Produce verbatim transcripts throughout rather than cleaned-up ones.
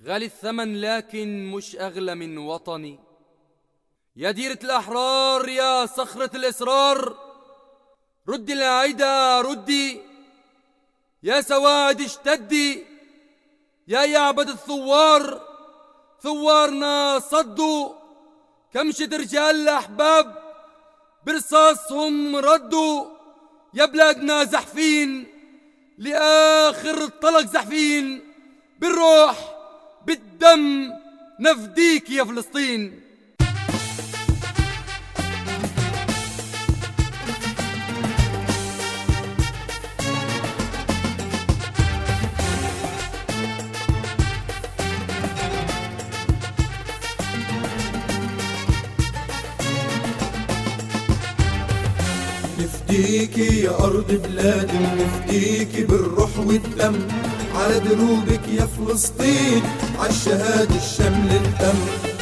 غالي الثمن لكن مش أغلى من وطني. يا ديرة الأحرار يا صخرة الإصرار، ردي العيدة ردي، يا سواعد اشتدي، يا يعبد الثوار ثوارنا صدوا، كمشة رجال الأحباب برصاصهم ردوا. يا بلادنا زحفين لآخر طلق زحفين، بالروح بالدم نفديك يا فلسطين. نفديكي يا أرض بلادي، نفديكي بالروح والدم، على دروبك يا فلسطين عالشهادة الشمل الدم.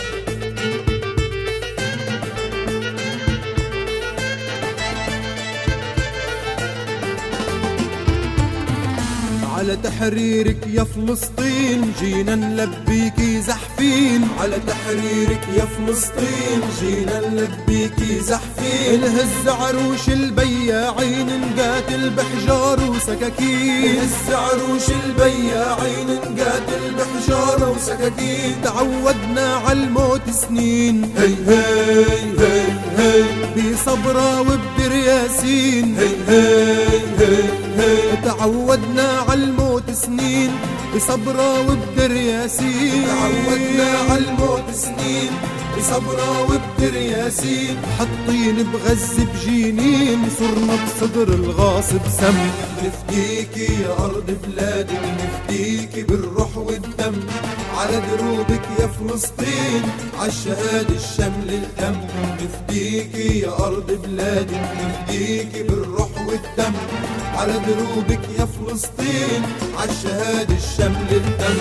على تحريرك يا فلسطين جينا نلبيكي زحفين، على تحريرك يا فلسطين جينا نلبيكي زحفين. نهز عروش البياعين نقاتل بحجار وسكاكين، نهز عروش البياعين نقاتل بحجار وسكاكين. تعودنا عالموت سنين، هي هي هي هي بصبرة وبدر ياسين، هي هي هي هي تعودنا عالموت سنين بصبرة وبدر ياسين. تعودنا عالموت سنين بصبرة وبدر ياسين. حاطين بغز بجينين صرنا بصدر الغاصب سم. نفديكي يا أرض بلادي، نفديكي بالروح والدم، على دروبك يا فلسطين عالشهادة الشمل الدم. نفديكي يا أرض بلادي، نفديكي بالروح والدم، على دروبك يا فلسطين عالشهادة الشمل الدم.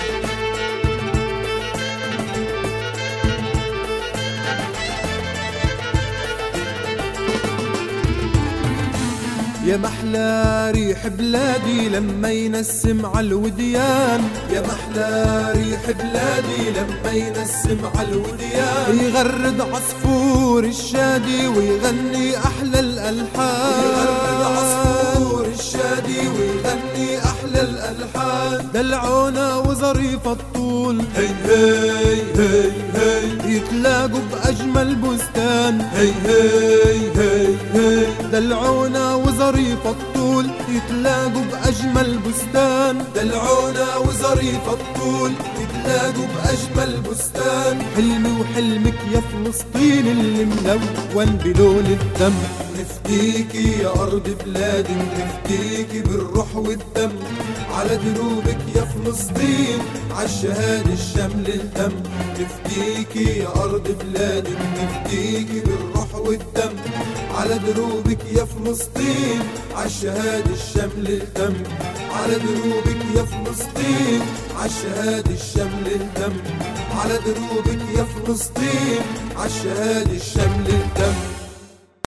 يا محلى ريح بلادي لما ينسم عالوديان، يا محلى ريح بلادي لما ينسم عالوديان. يغرد عصفور الشادي ويغني أحلى الألحان، يغرد عصفور الشادي ويغني أحلى الألحان. دلعونا وظريف الطول، هي هي هي هي يتلاقوا بأجمل بستان، هي هي هي هي دلعونا وظريف الطول يتلاقوا بأجمل بستان. دلعونا وظريف الطول يتلاقوا بأجمل بستان. حلمي وحلمك يا فلسطين اللي ملون بلون الدم. نفديكي يا أرض بلادي، نفديكي بالروح والدم، على دروبك يا فلسطين عالشهادة الشمل الدم. نفديكي يا أرض بلادي، نفديكي بالروح والدم، على دروبك يا فلسطين عالشهادة الشمل الدم. على دروبك يا فلسطين عالشهادة الشمل الدم. على دروبك يا فلسطين عالشهادة الشمل الدم.